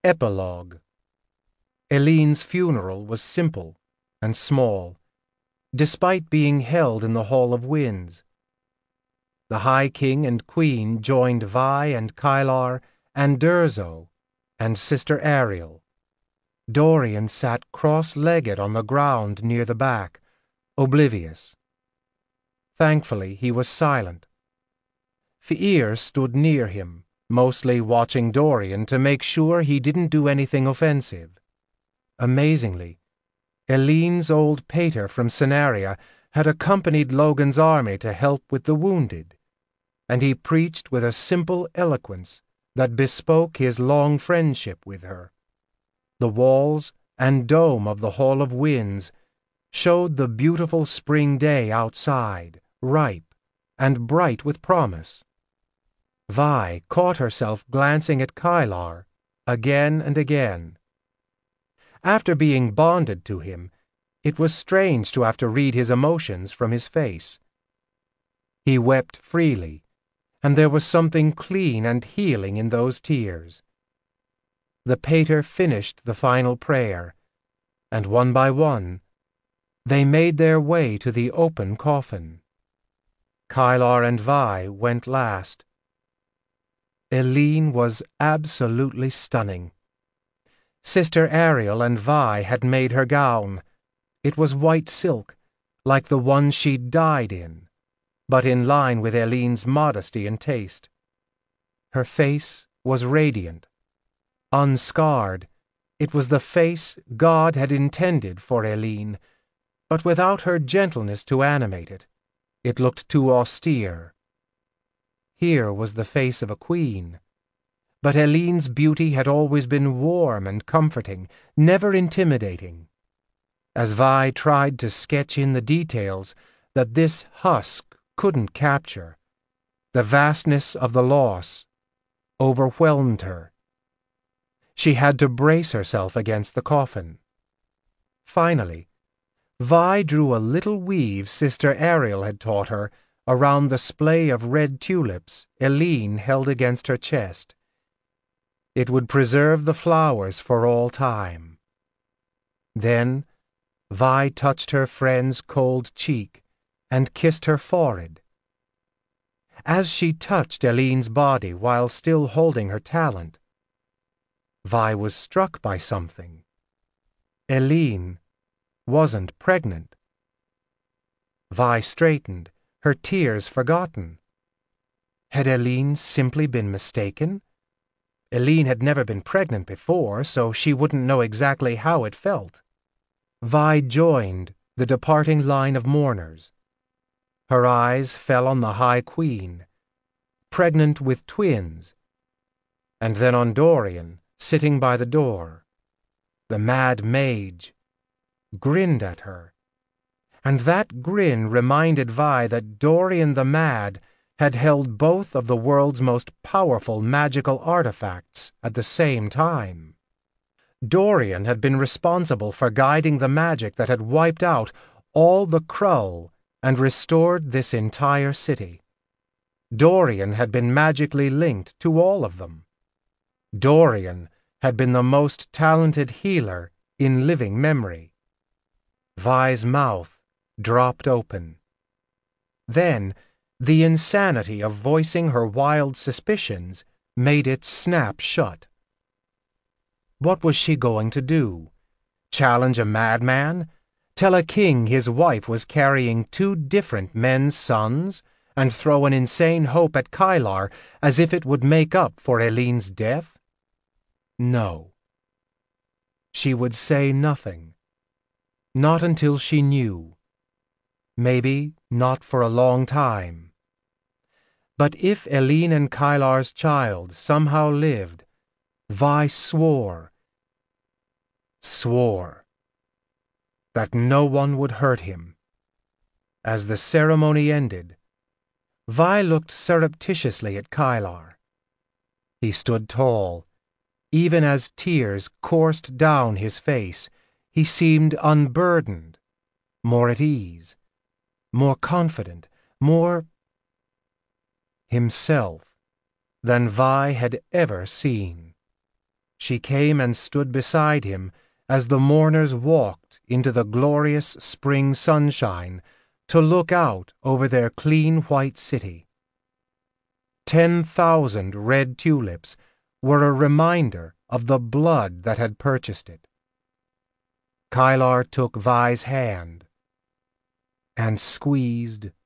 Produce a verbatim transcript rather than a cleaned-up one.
Epilogue. Elene's funeral was simple and small, despite being held in the Hall of Winds. The High King and Queen joined Vi and Kylar and Durzo and Sister Ariel. Dorian sat cross-legged on the ground near the back, oblivious. Thankfully, he was silent. Fiir stood near him, mostly watching Dorian to make sure he didn't do anything offensive. Amazingly, Elene's old pater from Cenaria had accompanied Logan's army to help with the wounded, and he preached with a simple eloquence that bespoke his long friendship with her. The walls and dome of the Hall of Winds showed the beautiful spring day outside, ripe and bright with promise. Vi caught herself glancing at Kylar again and again. After being bonded to him, it was strange to have to read his emotions from his face. He wept freely, and there was something clean and healing in those tears. The pater finished the final prayer, and one by one, they made their way to the open coffin. Kylar and Vi went last. Elene was absolutely stunning. Sister Ariel and Vi had made her gown. It was white silk, like the one she'd died in, but in line with Elene's modesty and taste. Her face was radiant. Unscarred, it was the face God had intended for Elene, but without her gentleness to animate it, it looked too austere. Here was the face of a queen, but Elene's beauty had always been warm and comforting, never intimidating. As Vi tried to sketch in the details that this husk couldn't capture, the vastness of the loss overwhelmed her. She had to brace herself against the coffin. Finally, Vi drew a little weave Sister Ariel had taught her around the splay of red tulips Elene held against her chest. It would preserve the flowers for all time. Then Vi touched her friend's cold cheek and kissed her forehead. As she touched Elene's body while still holding her talent, Vi was struck by something. Elene wasn't pregnant. Vi straightened, her tears forgotten. Had Elene simply been mistaken? Elene had never been pregnant before, so she wouldn't know exactly how it felt. Vi joined the departing line of mourners. Her eyes fell on the High Queen, pregnant with twins, and then on Dorian, sitting by the door. The Mad Mage grinned at her, and that grin reminded Vi that Dorian the Mad had held both of the world's most powerful magical artifacts at the same time. Dorian had been responsible for guiding the magic that had wiped out all the Krull and restored this entire city. Dorian had been magically linked to all of them. Dorian had been the most talented healer in living memory. Vi's mouth dropped open. Then, the insanity of voicing her wild suspicions made it snap shut. What was she going to do? Challenge a madman? Tell a king his wife was carrying two different men's sons? And throw an insane hope at Kylar as if it would make up for Elene's death? No. She would say nothing. Not until she knew. Maybe not for a long time. But if Elene and Kylar's child somehow lived, Vi swore, swore, that no one would hurt him. As the ceremony ended, Vi looked surreptitiously at Kylar. He stood tall. Even as tears coursed down his face, he seemed unburdened, more at ease, more confident, more himself than Vi had ever seen. She came and stood beside him as the mourners walked into the glorious spring sunshine to look out over their clean white city. Ten thousand red tulips were a reminder of the blood that had purchased it. Kylar took Vi's hand and squeezed